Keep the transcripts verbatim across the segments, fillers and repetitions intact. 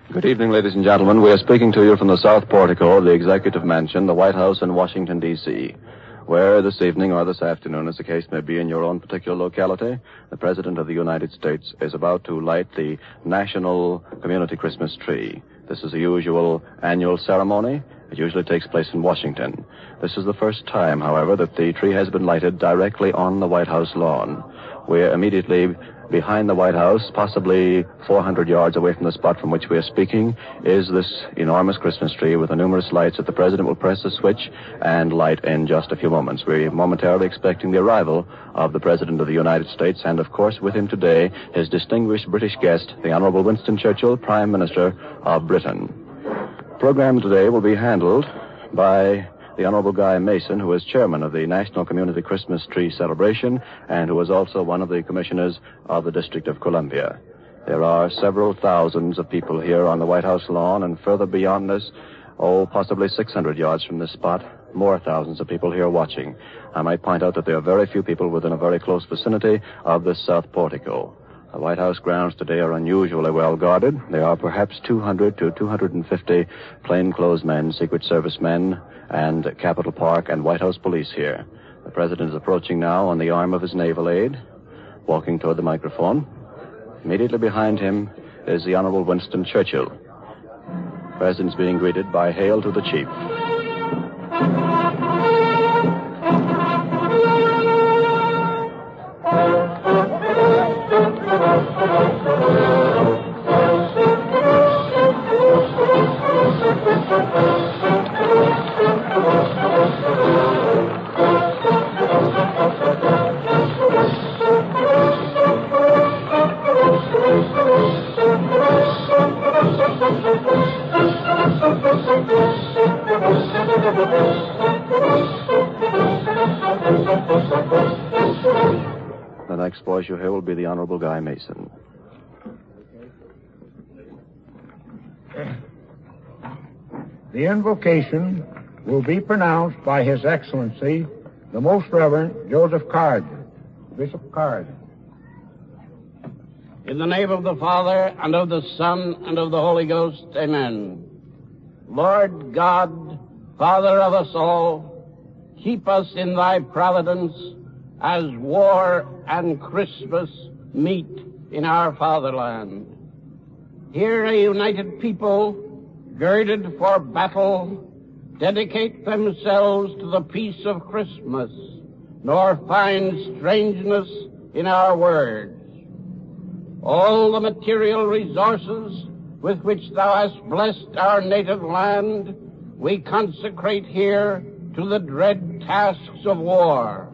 Good evening, ladies and gentlemen. We are speaking to you from the South Portico of the Executive Mansion, the White House in Washington, D C, where this evening or this afternoon, as the case may be in your own particular locality, the President of the United States is about to light the National Community Christmas Tree. This is the usual annual ceremony. It usually takes place in Washington. This is the first time, however, that the tree has been lighted directly on the White House lawn. We're immediately behind the White House, possibly four hundred yards away from the spot from which we are speaking, is this enormous Christmas tree with the numerous lights that the President will press the switch and light in just a few moments. We're momentarily expecting the arrival of the President of the United States, and of course with him today, his distinguished British guest, the Honorable Winston Churchill, Prime Minister of Britain. The program today will be handled by the Honorable Guy Mason, who is chairman of the National Community Christmas Tree Celebration and who is also one of the commissioners of the District of Columbia. There are several thousands of people here on the White House lawn, and further beyond this, oh, possibly six hundred yards from this spot, more thousands of people here watching. I might point out that there are very few people within a very close vicinity of this South Portico. The White House grounds today are unusually well guarded. There are perhaps two hundred to two hundred fifty plainclothes men, Secret Service men, and Capitol Park and White House police here. The President is approaching now on the arm of his naval aide, walking toward the microphone. Immediately behind him is the Honorable Winston Churchill. The President is being greeted by "Hail to the Chief." The next voice you hear will be the Honorable Guy Mason. The invocation will be pronounced by His Excellency, the Most Reverend Joseph Card, Bishop Card. In the name of the Father, and of the Son, and of the Holy Ghost, amen. Lord God, Father of us all, keep us in thy providence as war and Christmas meet in our fatherland. Here a united people, girded for battle, dedicate themselves to the peace of Christmas, nor find strangeness in our words. All the material resources with which thou hast blessed our native land, we consecrate here to the dread tasks of war.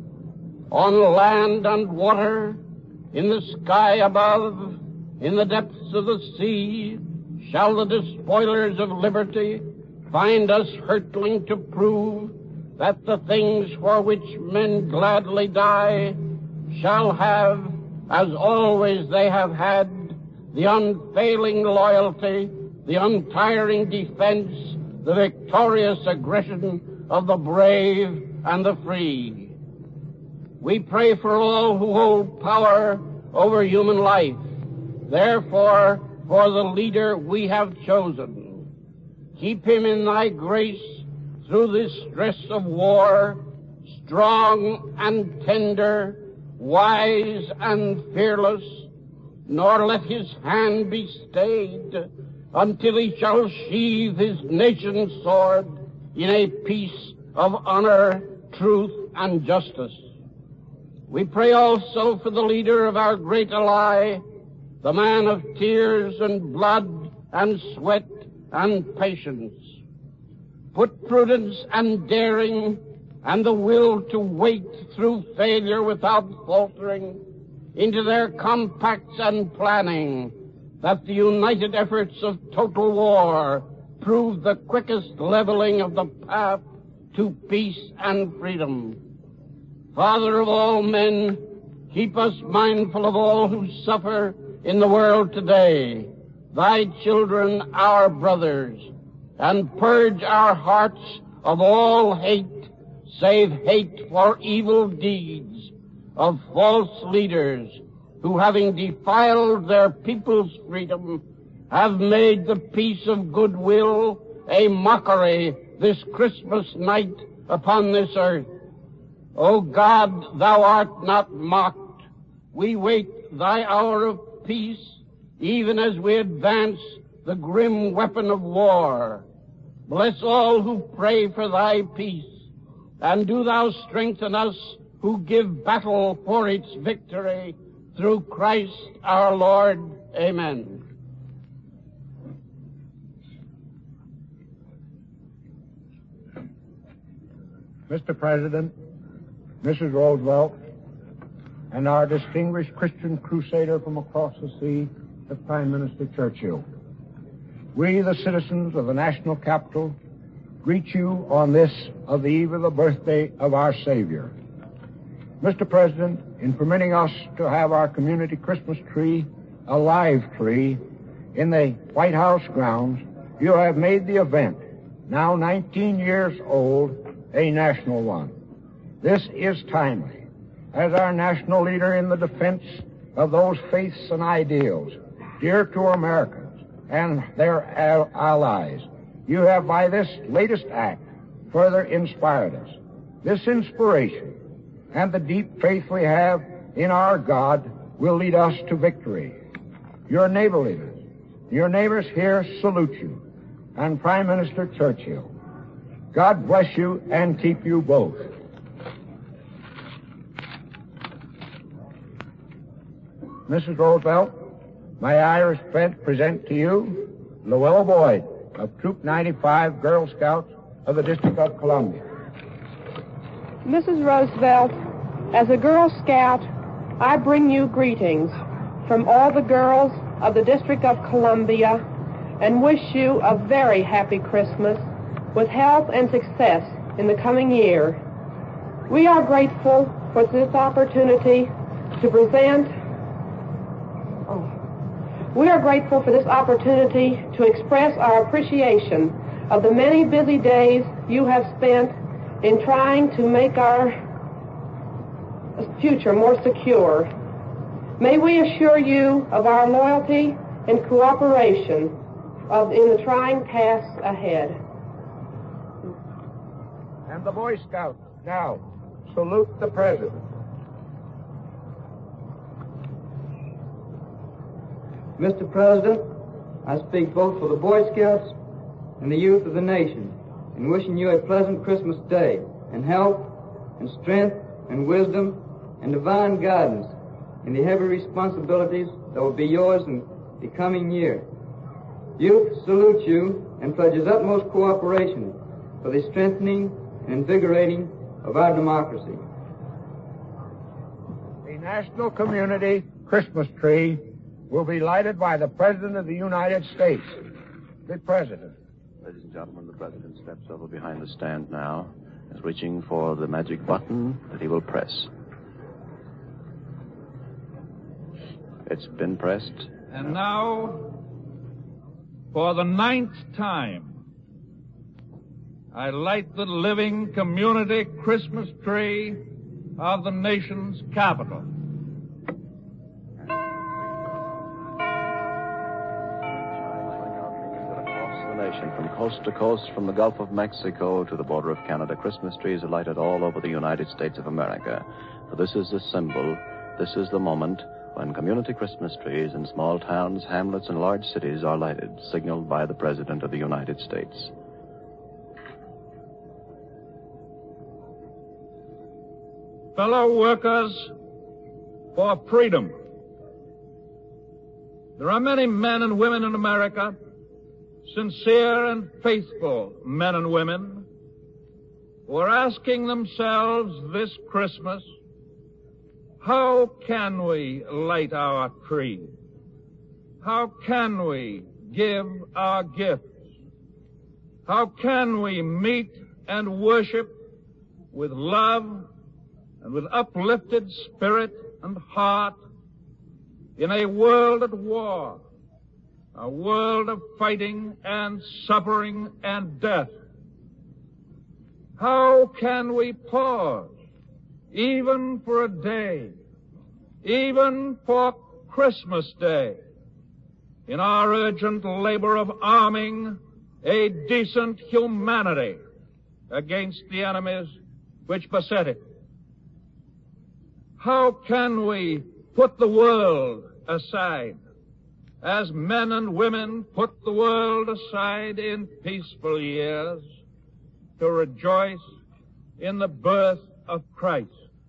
On land and water, in the sky above, in the depths of the sea, shall the despoilers of liberty find us hurtling to prove that the things for which men gladly die shall have, as always they have had, the unfailing loyalty, the untiring defense, the victorious aggression of the brave and the free. We pray for all who hold power over human life. Therefore, for the leader we have chosen, keep him in thy grace through this stress of war, strong and tender, wise and fearless, nor let his hand be stayed until he shall sheathe his nation's sword in a peace of honor, truth, and justice. We pray also for the leader of our great ally, the man of tears and blood and sweat and patience. Put prudence and daring and the will to wait through failure without faltering into their compacts and planning, that the united efforts of total war prove the quickest leveling of the path to peace and freedom. Father of all men, keep us mindful of all who suffer in the world today, thy children, our brothers, and purge our hearts of all hate, save hate for evil deeds of false leaders who, having defiled their people's freedom have made the peace of goodwill a mockery this Christmas night upon this earth. O God, thou art not mocked. We wait thy hour of peace, even as we advance the grim weapon of war. Bless all who pray for thy peace, and do thou strengthen us who give battle for its victory, through Christ our Lord. Amen. Mister President, Missus Roosevelt, and our distinguished Christian crusader from across the sea, the Prime Minister Churchill, we, the citizens of the national capital, greet you on this, of the eve of the birthday of our Savior. Mister President, in permitting us to have our community Christmas tree, a live tree, in the White House grounds, you have made the event, now nineteen years old, a national one. This is timely, as our national leader in the defense of those faiths and ideals dear to Americans and their al- allies. You have, by this latest act, further inspired us. This inspiration and the deep faith we have in our God will lead us to victory. Your neighborliness, your neighbors here salute you, and Prime Minister Churchill. God bless you and keep you both. Missus Roosevelt, may I respect, present to you Luella Boyd of Troop ninety-five, Girl Scouts of the District of Columbia. Missus Roosevelt, as a Girl Scout, I bring you greetings from all the girls of the District of Columbia and wish you a very happy Christmas with health and success in the coming year. We are grateful for this opportunity to present oh, we are grateful for this opportunity to express our appreciation of the many busy days you have spent in trying to make our future more secure. May we assure you of our loyalty and cooperation of, in the trying tasks ahead. And the Boy Scouts now salute the President. Mister President, I speak both for the Boy Scouts and the youth of the nation in wishing you a pleasant Christmas day in health and strength and wisdom and divine guidance in the heavy responsibilities that will be yours in the coming year. Youth salute you and pledges utmost cooperation for the strengthening and invigorating of our democracy. The National Community Christmas tree will be lighted by the President of the United States. The President. Ladies and gentlemen, the President steps over behind the stand now, is reaching for the magic button that he will press. It's been pressed. And now, for the ninth time, I light the living community Christmas tree of the nation's capital. From coast to coast, from the Gulf of Mexico to the border of Canada, Christmas trees are lighted all over the United States of America. For this is the symbol, this is the moment when community Christmas trees in small towns, hamlets, and large cities are lighted, signaled by the President of the United States. Fellow workers for freedom. There are many men and women in America, sincere and faithful men and women, who are asking themselves this Christmas, how can we light our tree? How can we give our gifts? How can we meet and worship with love and with uplifted spirit and heart in a world at war? A world of fighting and suffering and death. How can we pause, even for a day, even for Christmas Day, in our urgent labor of arming a decent humanity against the enemies which beset it. How can we put the world aside, as men and women put the world aside in peaceful years, to rejoice in the birth of Christ?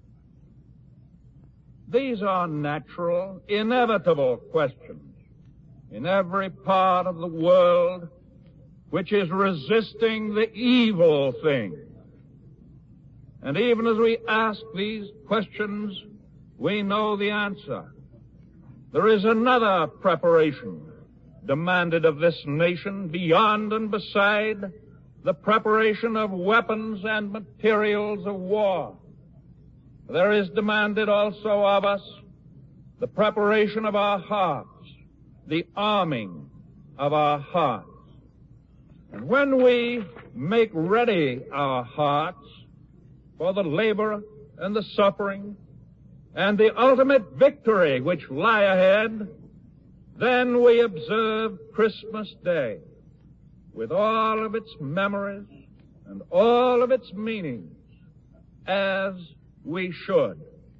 These are natural, inevitable questions in every part of the world which is resisting the evil thing. And even as we ask these questions, we know the answer. There is another preparation demanded of this nation beyond and beside the preparation of weapons and materials of war. There is demanded also of us the preparation of our hearts, the arming of our hearts. And when we make ready our hearts for the labor and the suffering and the ultimate victory which lie ahead, then we observe Christmas Day with all of its memories and all of its meanings, as we should.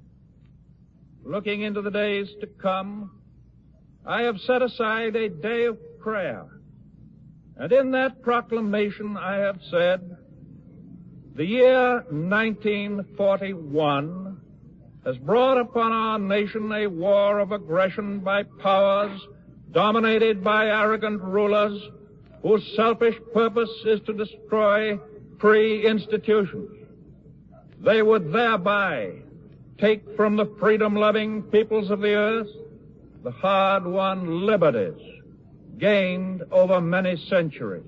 Looking into the days to come, I have set aside a day of prayer, and in that proclamation I have said, the year nineteen forty-one has brought upon our nation a war of aggression by powers dominated by arrogant rulers whose selfish purpose is to destroy free institutions. They would thereby take from the freedom-loving peoples of the earth the hard-won liberties gained over many centuries.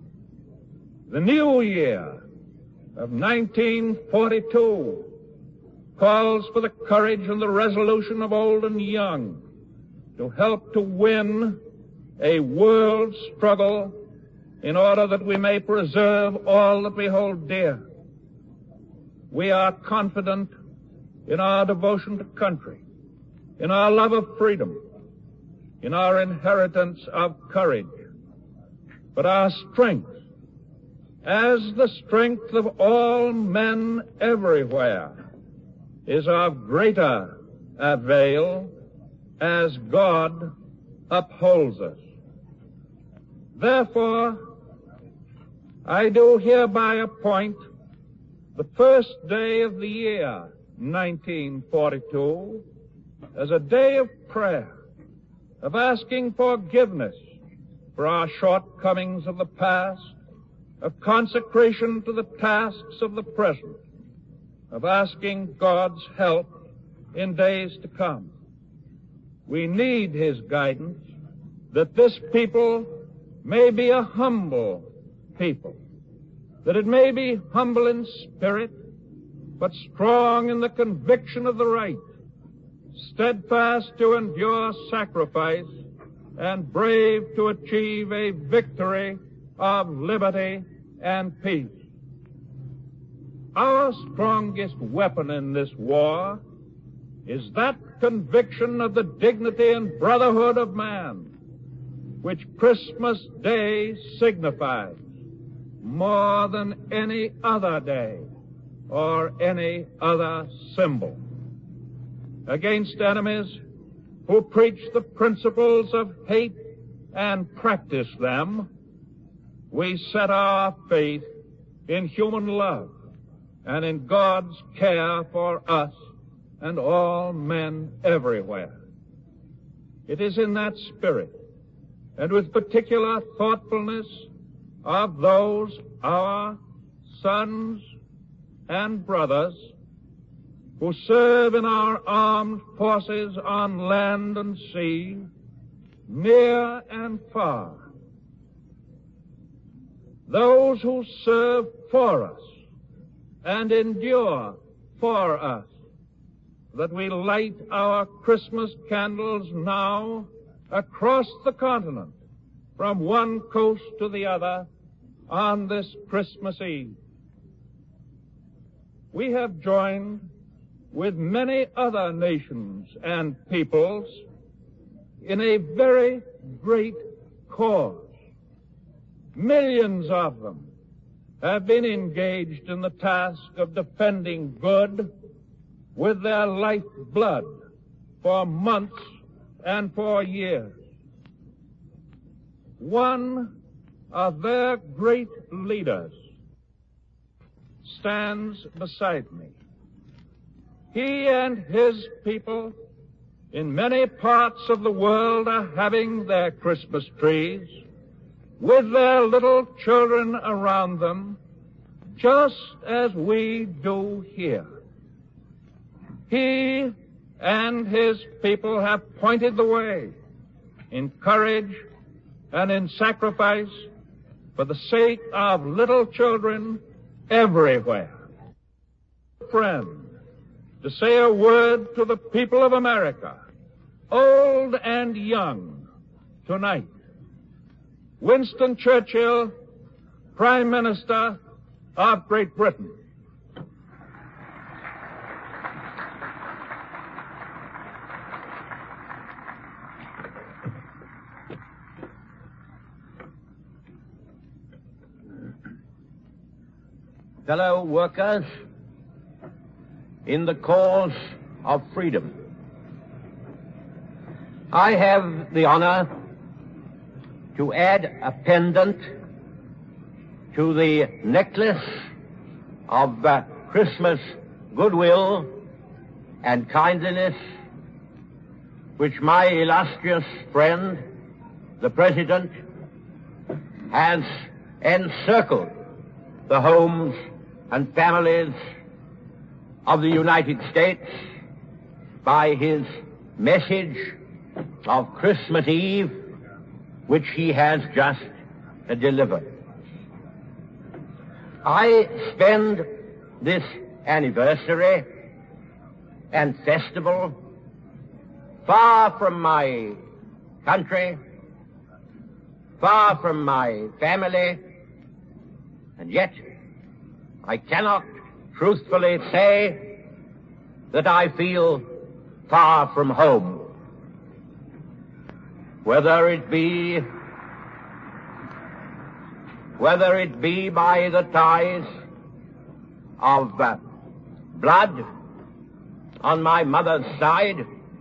The new year of nineteen forty-two calls for the courage and the resolution of old and young to help to win a world struggle in order that we may preserve all that we hold dear. We are confident in our devotion to country, in our love of freedom, in our inheritance of courage. But our strength, as the strength of all men everywhere, is of greater avail as God upholds us. Therefore, I do hereby appoint the first day of the year, nineteen forty-two, as a day of prayer, of asking forgiveness for our shortcomings of the past, of consecration to the tasks of the present, of asking God's help in days to come. We need His guidance that this people may be a humble people, that it may be humble in spirit, but strong in the conviction of the right, steadfast to endure sacrifice, and brave to achieve a victory of liberty and peace. Our strongest weapon in this war is that conviction of the dignity and brotherhood of man, which Christmas Day signifies more than any other day or any other symbol. Against enemies who preach the principles of hate and practice them, we set our faith in human love and in God's care for us and all men everywhere. It is in that spirit, and with particular thoughtfulness of those our sons and brothers who serve in our armed forces on land and sea, near and far, those who serve for us and endure for us, that we light our Christmas candles now across the continent, from one coast to the other, on this Christmas Eve. We have joined with many other nations and peoples in a very great cause. Millions of them have been engaged in the task of defending good with their lifeblood for months and for years. One of their great leaders stands beside me. He and his people in many parts of the world are having their Christmas trees with their little children around them, just as we do here. He and his people have pointed the way in courage and in sacrifice for the sake of little children everywhere. Friend, to say a word to the people of America, old and young, tonight. Winston Churchill, Prime Minister of Great Britain. Fellow workers in the cause of freedom, I have the honor to add a pendant to the necklace of uh, Christmas goodwill and kindliness which my illustrious friend, the President, has encircled the homes and families of the United States by his message of Christmas Eve, which he has just uh, delivered. I spend this anniversary and festival far from my country, far from my family, and yet I cannot truthfully say that I feel far from home. Whether it be, whether it be by the ties of uh, blood on my mother's side,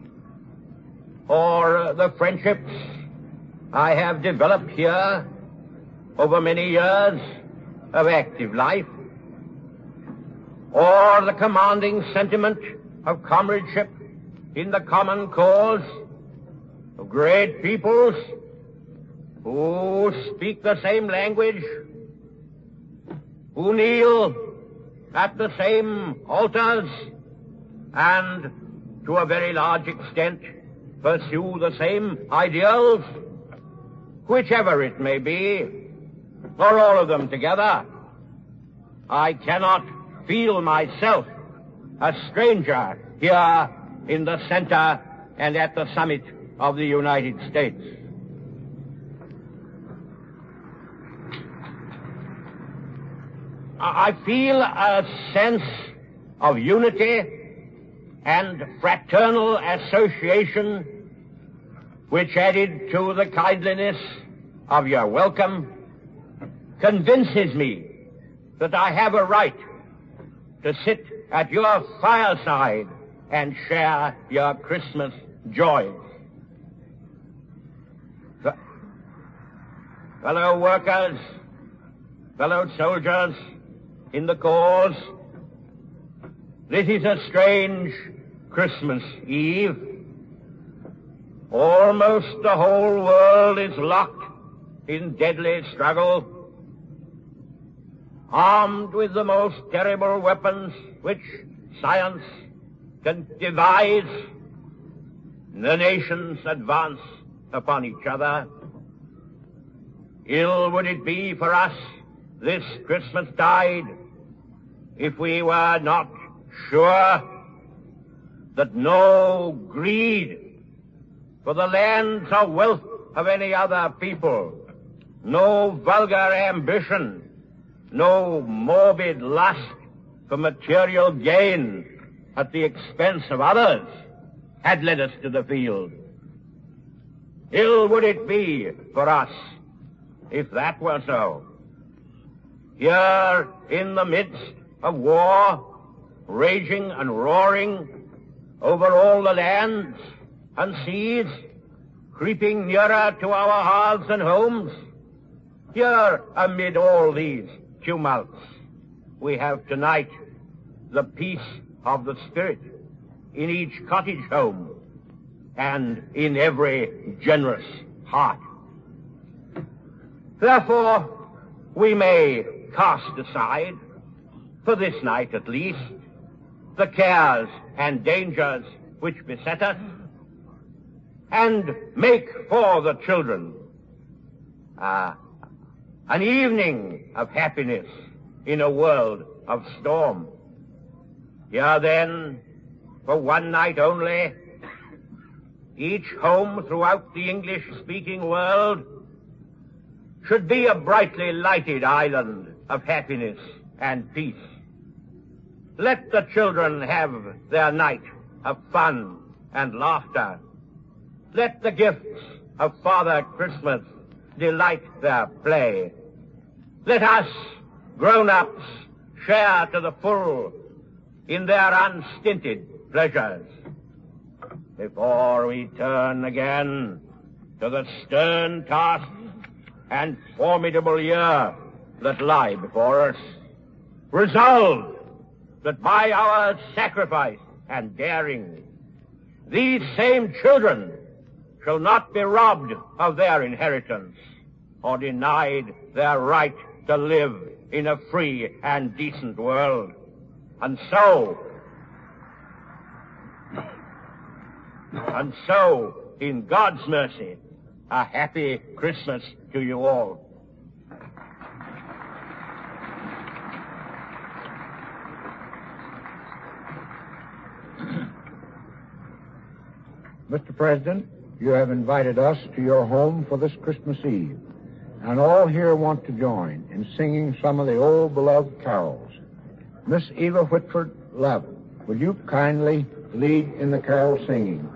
or uh, the friendships I have developed here over many years of active life, or the commanding sentiment of comradeship in the common cause of great peoples who speak the same language, who kneel at the same altars, and to a very large extent pursue the same ideals, whichever it may be, or all of them together. I cannot feel myself a stranger here in the center and at the summit of the United States. I feel a sense of unity and fraternal association which, added to the kindliness of your welcome, convinces me that I have a right to sit at your fireside and share your Christmas joys. Fellow workers, fellow soldiers in the cause, this is a strange Christmas Eve. Almost the whole world is locked in deadly struggle, armed with the most terrible weapons which science can devise. The nations advance upon each other. Ill would it be for us this Christmas tide if we were not sure that no greed for the lands or wealth of any other people, no vulgar ambition, no morbid lust for material gain at the expense of others had led us to the field. Ill would it be for us if that were so. Here in the midst of war, raging and roaring over all the lands and seas, creeping nearer to our hearths and homes, here amid all these tumults, we have tonight the peace of the Spirit in each cottage home and in every generous heart. Therefore, we may cast aside, for this night at least, the cares and dangers which beset us, and make for the children uh, an evening of happiness in a world of storm. Here then, for one night only, each home throughout the English-speaking world should be a brightly lighted island of happiness and peace. Let the children have their night of fun and laughter. Let the gifts of Father Christmas delight their play. Let us, grown-ups, share to the full in their unstinted pleasures. Before we turn again to the stern tasks and formidable year that lie before us, resolve that by our sacrifice and daring, these same children shall not be robbed of their inheritance or denied their right to live in a free and decent world. And so, and so, in God's mercy, a happy Christmas to you all. Mister President, you have invited us to your home for this Christmas Eve, and all here want to join in singing some of the old beloved carols. Miss Eva Whitford Love, would you kindly lead in the carol singing?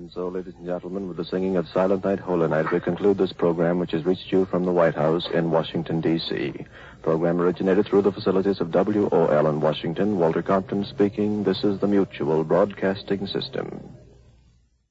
And so, ladies and gentlemen, with the singing of Silent Night, Holy Night, we conclude this program which has reached you from the White House in Washington, D C The program originated through the facilities of W O L in Washington. Walter Compton speaking. This is the Mutual Broadcasting System.